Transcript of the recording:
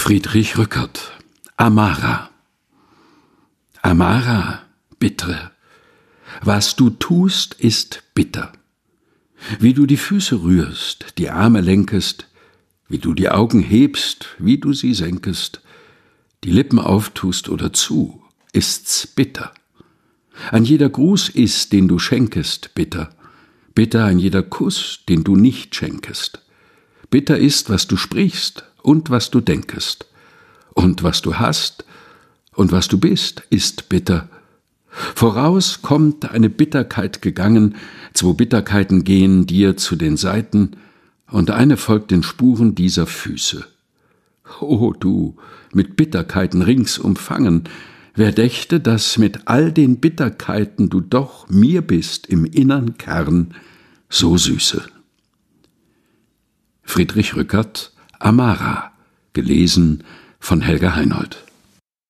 Friedrich Rückert. Amara. Amara, bittere. Was du tust, ist bitter. Wie du die Füße rührst, die Arme lenkest, wie du die Augen hebst, wie du sie senkest, die Lippen auftust oder zu, ist's bitter. Ein jeder Gruß ist, den du schenkest, bitter. Bitter ein jeder Kuss, den du nicht schenkest. Bitter ist, was du sprichst und was du denkest. Und was du hast und was du bist, ist bitter. Voraus kommt eine Bitterkeit gegangen, 2 Bitterkeiten gehen dir zu den Seiten, und eine folgt den Spuren dieser Füße. O du, mit Bitterkeiten rings umfangen, wer dächte, dass mit all den Bitterkeiten du doch mir bist im innern Kern so süße. Friedrich Rückert, Amara, gelesen von Helga Heinold.